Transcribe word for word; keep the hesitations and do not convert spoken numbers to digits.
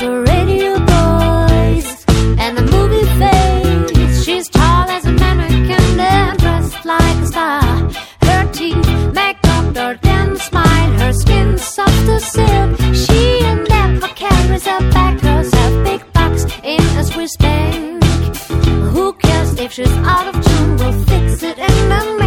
the radio boys and the movie face. She's tall as a mannequin and dressed like a star. Her teeth make up her thin smile. Her skin soft as silk. She never carries a bag, herself big box in a Swiss bank. Who cares if she's out of tune? We'll fix it in a minute.